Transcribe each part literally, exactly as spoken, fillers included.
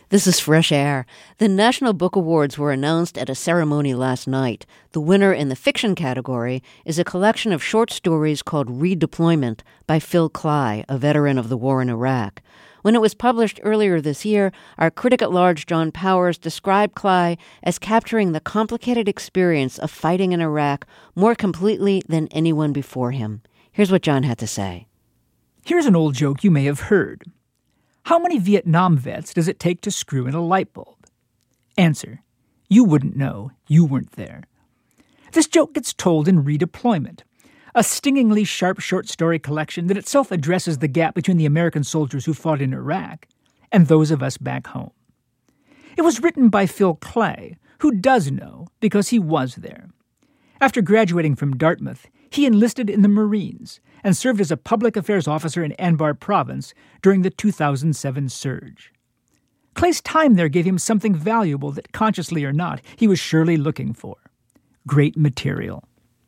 This is Fresh Air. The National Book Awards were announced at a ceremony last night. The winner in the fiction category is a collection of short stories called Redeployment by Phil Kley, a veteran of the war in Iraq. When it was published earlier this year, our critic-at-large John Powers described Kley as capturing the complicated experience of fighting in Iraq more completely than anyone before him. Here's what John had to say. Here's an old joke you may have heard. How many Vietnam vets does it take to screw in a light bulb? Answer: you wouldn't know. You weren't there. This joke gets told in Redeployment, a stingingly sharp short story collection that itself addresses the gap between the American soldiers who fought in Iraq and those of us back home. It was written by Phil Kley, who does know because he was there. After graduating from Dartmouth, he enlisted in the Marines and served as a public affairs officer in Anbar Province during the two thousand seven surge. Kley's time there gave him something valuable that, consciously or not, he was surely looking for: great material.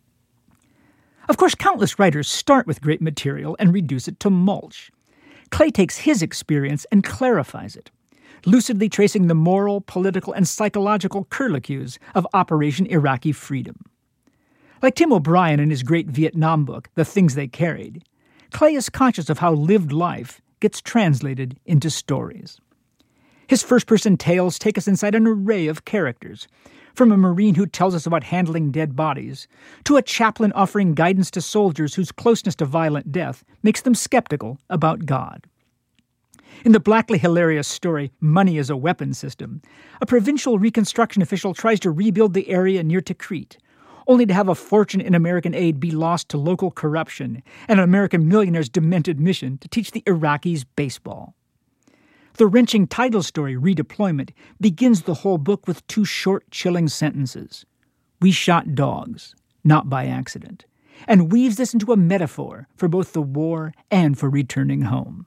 Of course, countless writers start with great material and reduce it to mulch. Kley takes his experience and clarifies it, lucidly tracing the moral, political, and psychological curlicues of Operation Iraqi Freedom. Like Tim O'Brien in his great Vietnam book, The Things They Carried, Kley is conscious of how lived life gets translated into stories. His first-person tales take us inside an array of characters, from a Marine who tells us about handling dead bodies, to a chaplain offering guidance to soldiers whose closeness to violent death makes them skeptical about God. In the blackly hilarious story, Money is a Weapon System, a provincial reconstruction official tries to rebuild the area near Tikrit, only to have a fortune in American aid be lost to local corruption and an American millionaire's demented mission to teach the Iraqis baseball. The wrenching title story, Redeployment, begins the whole book with two short, chilling sentences. We shot dogs, not by accident, and weaves this into a metaphor for both the war and for returning home.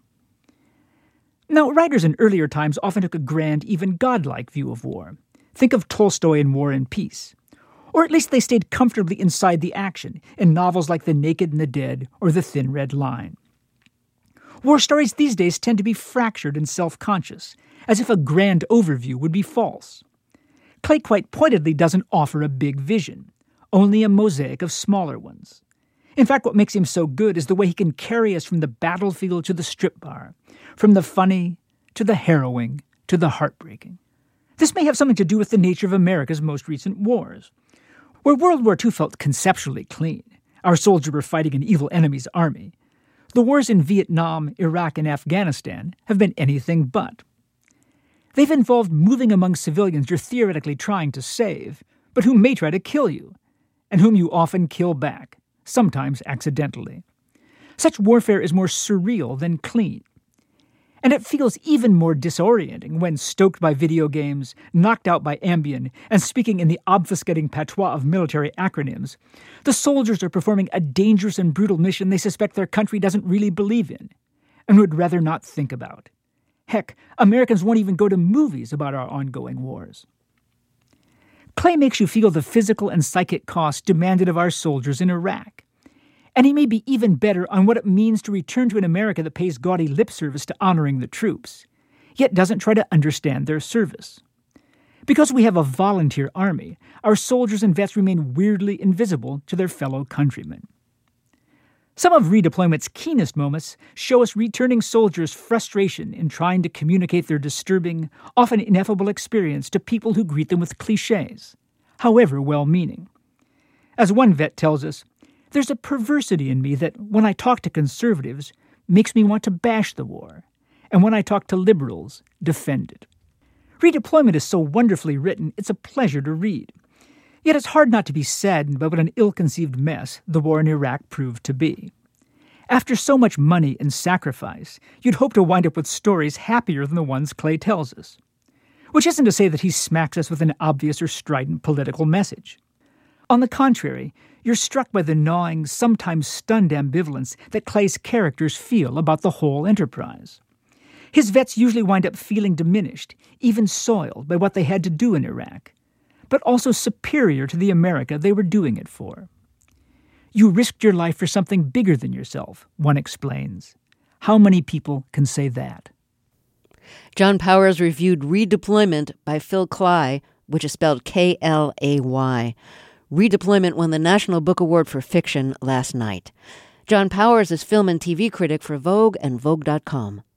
Now, writers in earlier times often took a grand, even godlike view of war. Think of Tolstoy in War and Peace. Or at least they stayed comfortably inside the action in novels like The Naked and the Dead or The Thin Red Line. War stories these days tend to be fractured and self-conscious, as if a grand overview would be false. Kley quite pointedly doesn't offer a big vision, only a mosaic of smaller ones. In fact, what makes him so good is the way he can carry us from the battlefield to the strip bar, from the funny to the harrowing to the heartbreaking. This may have something to do with the nature of America's most recent wars. Where World War Two felt conceptually clean, our soldiers were fighting an evil enemy's army, the wars in Vietnam, Iraq, and Afghanistan have been anything but. They've involved moving among civilians you're theoretically trying to save, but who may try to kill you, and whom you often kill back, sometimes accidentally. Such warfare is more surreal than clean. And it feels even more disorienting when, stoked by video games, knocked out by Ambien, and speaking in the obfuscating patois of military acronyms, the soldiers are performing a dangerous and brutal mission they suspect their country doesn't really believe in, and would rather not think about. Heck, Americans won't even go to movies about our ongoing wars. Kley makes you feel the physical and psychic costs demanded of our soldiers in Iraq. And he may be even better on what it means to return to an America that pays gaudy lip service to honoring the troops, yet doesn't try to understand their service. Because we have a volunteer army, our soldiers and vets remain weirdly invisible to their fellow countrymen. Some of Redeployment's keenest moments show us returning soldiers' frustration in trying to communicate their disturbing, often ineffable experience to people who greet them with cliches, however well-meaning. As one vet tells us, there's a perversity in me that, when I talk to conservatives, makes me want to bash the war, and when I talk to liberals, defend it. Redeployment is so wonderfully written, it's a pleasure to read. Yet it's hard not to be saddened by what an ill-conceived mess the war in Iraq proved to be. After so much money and sacrifice, you'd hope to wind up with stories happier than the ones Kley tells us. Which isn't to say that he smacks us with an obvious or strident political message. On the contrary, you're struck by the gnawing, sometimes stunned ambivalence that Kley's characters feel about the whole enterprise. His vets usually wind up feeling diminished, even soiled by what they had to do in Iraq, but also superior to the America they were doing it for. You risked your life for something bigger than yourself, one explains. How many people can say that? John Powers reviewed Redeployment by Phil Klay, which is spelled K L A Y. Redeployment won the National Book Award for Fiction last night. John Powers is film and T V critic for Vogue and Vogue dot com.